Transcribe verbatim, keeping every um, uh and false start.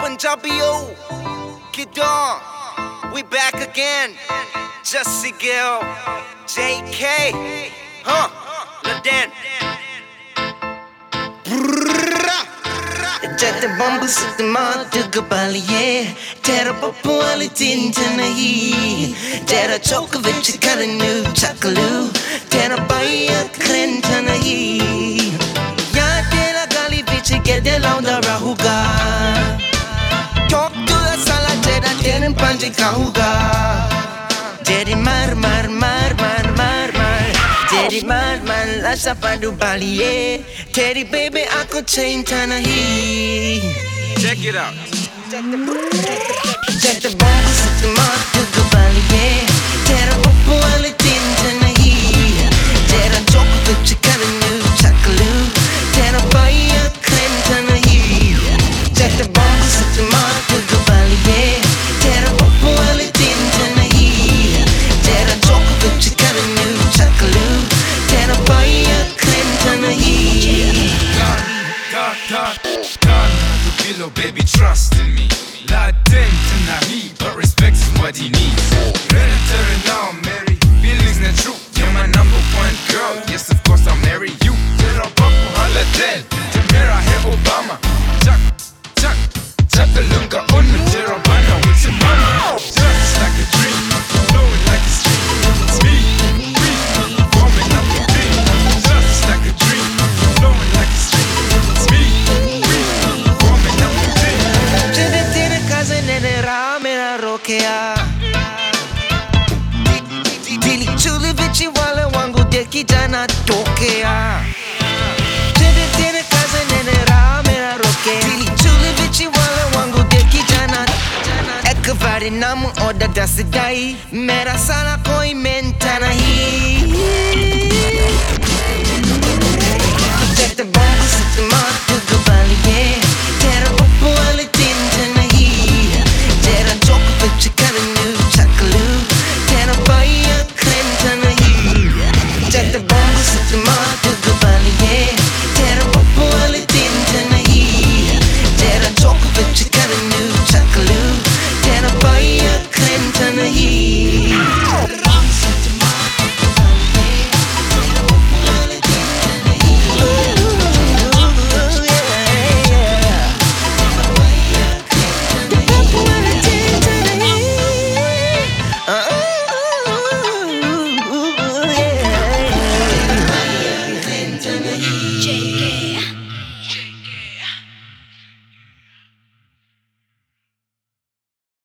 Punjabio, Kidon, we back again. Jussie Gill, J K, huh? Laden. जट बम्ब Systema दुग बालिए तेरा पप्पू वाली tinta nahi तेरा चौक विच करनू चकलू तेरा बाया krenta nahi या तेरा गाली विच गेदे लाउंदा रहूगा talk to the sala तेरा तेरे पंजे खाऊगा तेरी मार मार मार मार मार मार तेरी मार मार लाशा पडू बालिए तेरी baby aku cinta nahi. Check it out. Check the bomb system duga baaliye tera puppu wali tinta nahi tera chok vich karnu chaklu tera baiya krenta nahi. Check the bomb system duga baaliye tera puppu wali tinta nahi tera chok vich karnu chaklu tera baiya krenta nahi. God, God, God, Kilo, baby, trust in me. Laden tonight, but respect is what he needs. Hereditary now, Mary. Feelings not true. You're my number one girl. Yes, of course, I'll marry you. Tera papu haladen. Tamara hai Obama. Chuck, chuck, chuck the lunga unu. Tera bana with your mama. Just like a dream, flowing like a stream. It's me, me, forming up a thing. Just like a dream, flowing like a stream. It's me, me, forming up a thing. Tere tere cousin ne raah mera rokya dili chuli vich wale wangu dekhi jana tokya tere tere cousin ne raah mera rokya dili chuli vich wale wangu dekhi jana ek baari naam order das dai mera sala koi menta nahi.